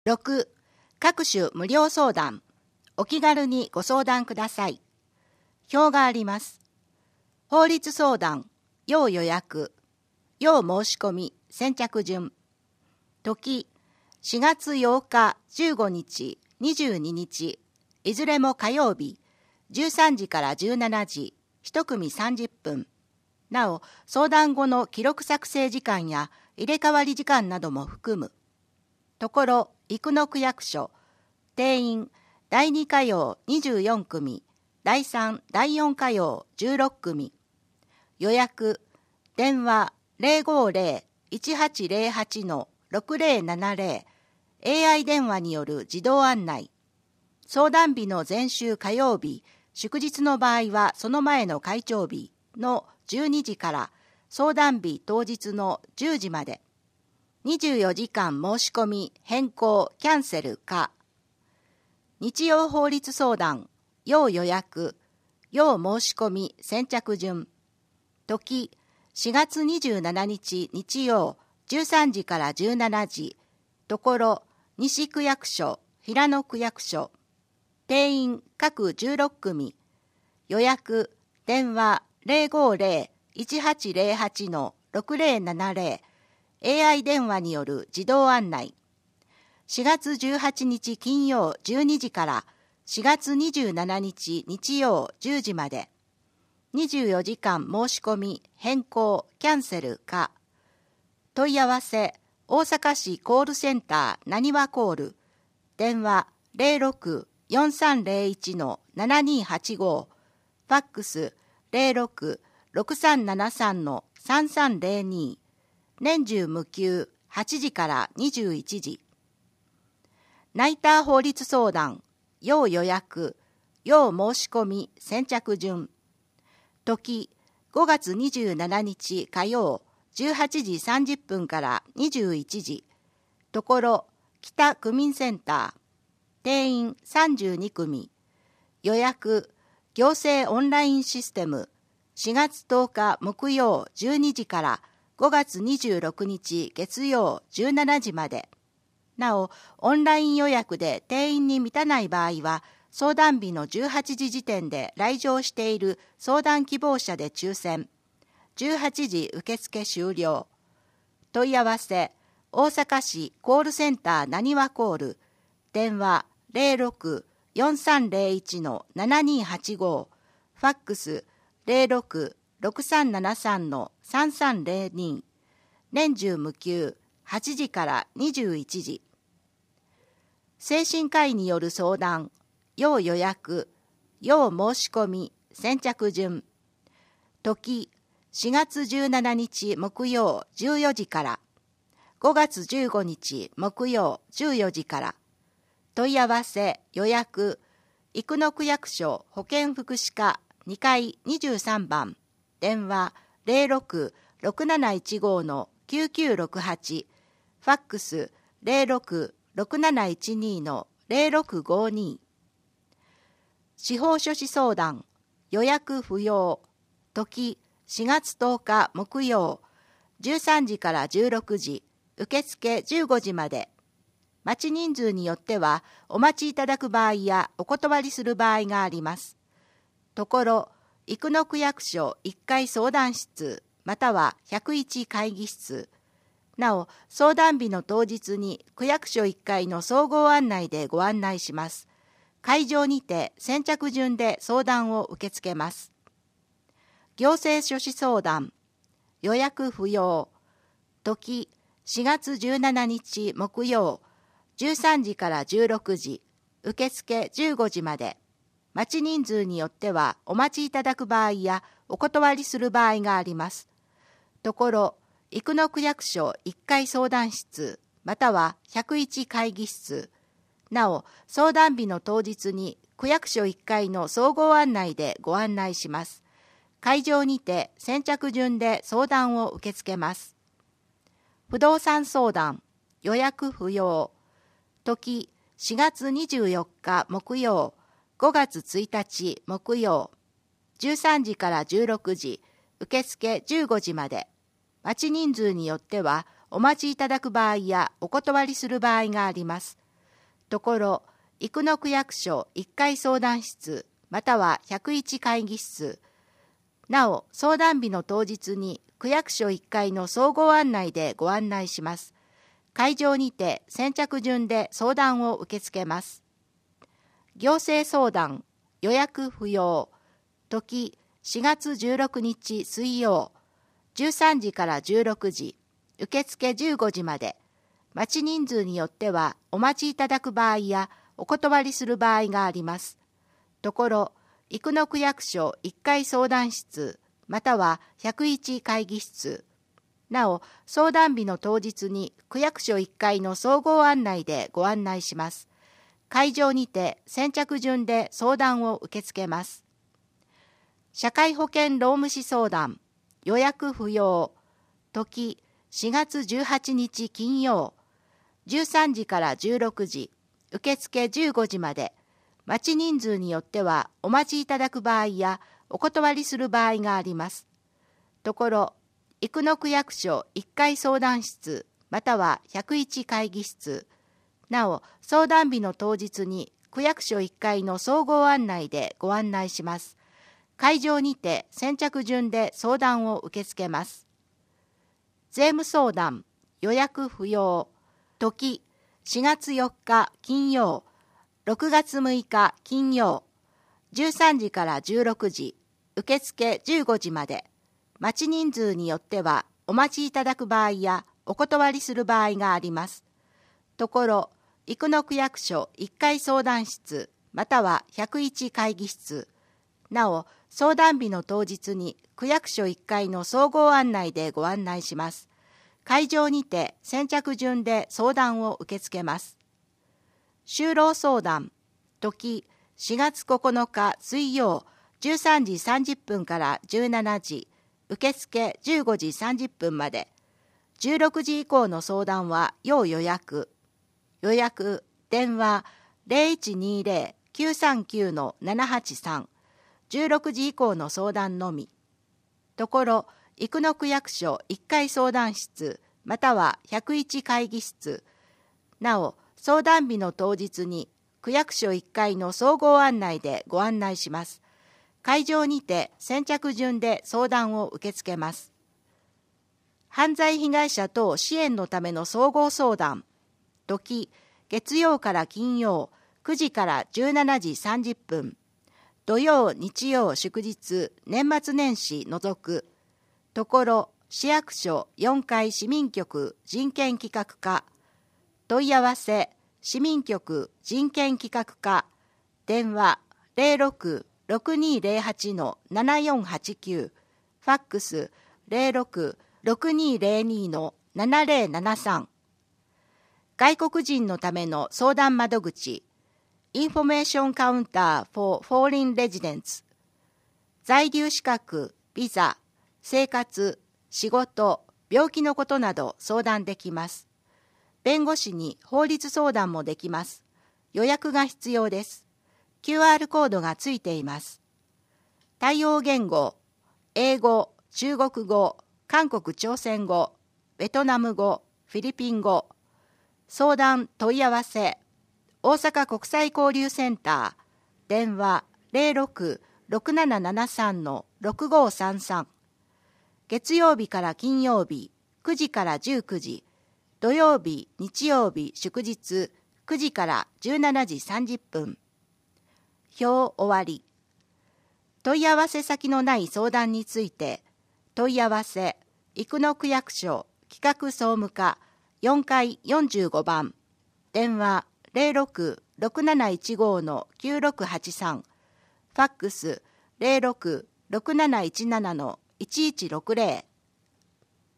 6. 各種無料相談。お気軽にご相談ください。表があります。法律相談、要予約、要申し込み、先着順。時、4月8日、15日、22日、いずれも火曜日、13時から17時、1組30分。なお、相談後の記録作成時間や入れ替わり時間なども含む。ところ、生野区役所、定員、第2火曜24組、第3、第4火曜16組。予約、電話 050-1808-6070、AI 電話による自動案内。相談日の前週火曜日、祝日の場合はその前の会長日の12時から相談日当日の10時まで。24時間申し込み、変更、キャンセルか。日曜法律相談、要予約、要申し込み、先着順。時、4月27日日曜、13時から17時。ところ、西区役所、平野区役所。定員各16組。予約、電話 050-1808-6070、AI 電話による自動案内。4月18日金曜12時から4月27日日曜10時まで。24時間申し込み、変更、キャンセルか。問い合わせ、大阪市コールセンターなにわコール。電話 06-4301-7285。ファックス 06-6373-3302。年中無休、8時から21時。ナイター法律相談、要予約、要申し込み、先着順。時、5月27日火曜、18時30分から21時。ところ、北区民センター。定員32組。予約、行政オンラインシステム。4月10日木曜12時から5月26日月曜17時まで。なお、オンライン予約で定員に満たない場合は、相談日の18時時点で来場している相談希望者で抽選。18時受付終了。問い合わせ、大阪市コールセンターなにわコール。電話 06-4301-7285。ファックス 06-6373-3302。年中無休、8時から21時。精神科医による相談、要予約、要申し込み、先着順。時、4月17日木曜14時から、5月15日木曜14時から。問い合わせ、予約、生野区役所保健福祉課2階23番、電話 06-6715-9968、ファックス 06-6712-0652。司法書士相談、予約不要。時、4月10日木曜、13時から16時、受付15時まで。待ち人数によっては、お待ちいただく場合やお断りする場合があります。ところ、生野区役所1階相談室、または101会議室。なお、相談日の当日に区役所1階の総合案内でご案内します。会場にて先着順で相談を受け付けます。行政書士相談、予約不要。時、4月17日木曜、13時から16時、受付15時まで。待ち人数によってはお待ちいただく場合やお断りする場合があります。ところ、生野区役所1階相談室、または101会議室。なお、相談日の当日に区役所1階の総合案内でご案内します。会場にて先着順で相談を受け付けます。不動産相談、予約不要。時、4月24日木曜、5月1日木曜、13時から16時、受付15時まで。待ち人数によってはお待ちいただく場合やお断りする場合があります。 ところ、生野区役所1階相談室または101会議室。なお、相談日の当日に区役所1階の総合案内でご案内します。会場にて先着順で相談を受け付けます。行政相談、予約不要。時、4月16日水曜、13時から16時、受付15時まで。待ち人数によってはお待ちいただく場合やお断りする場合があります。ところ、生野区役所1階相談室または101会議室。なお、相談日の当日に区役所1階の総合案内でご案内します。会場にて先着順で相談を受け付けます。社会保険労務士相談、予約不要。時、4月18日金曜、13時から16時、受付15時まで。待ち人数によってはお待ちいただく場合やお断りする場合があります。ところ、生野区役所1階相談室または101会議室。なお、相談日の当日に区役所1階の総合案内でご案内します。会場にて先着順で相談を受け付けます。税務相談、予約不要。時、4月4日金曜、6月6日金曜、13時から16時、受付15時まで。待ち人数によってはお待ちいただく場合やお断りする場合があります。ところ、生野区役所1階相談室または101会議室。なお、相談日の当日に区役所1階の総合案内でご案内します。会場にて先着順で相談を受け付けます。就労相談、時、4月9日水曜、13時30分から17時、受付15時30分まで。16時以降の相談は要予約。予約、電話 0120-939-783。16時以降の相談のみ。ところ、生野区役所1階相談室または101会議室。なお、相談日の当日に区役所1階の総合案内でご案内します。会場にて先着順で相談を受け付けます。犯罪被害者等支援のための総合相談。時、月曜から金曜、9時から17時30分。土曜、日曜、祝日、年末年始除く。ところ、市役所4階市民局人権企画課。問い合わせ、市民局人権企画課。電話 06-6208-7489。ファックス 06-6202-7073。外国人のための相談窓口。インフォメーションカウンター for foreign residents。在留資格、ビザ、生活、仕事、病気のことなど相談できます。弁護士に法律相談もできます。予約が必要です。QR コードがついています。対応言語、英語、中国語、韓国朝鮮語、ベトナム語、フィリピン語。相談問い合わせ、大阪国際交流センター、電話 06-6773-6533。月曜日から金曜日、9時から19時、土曜日、日曜日、祝日、9時から17時30分。表終わり。問い合わせ先のない相談について、問い合わせ、生野区役所企画総務課4階45番、電話06-6715-9683、ファックス 06-6717-1160。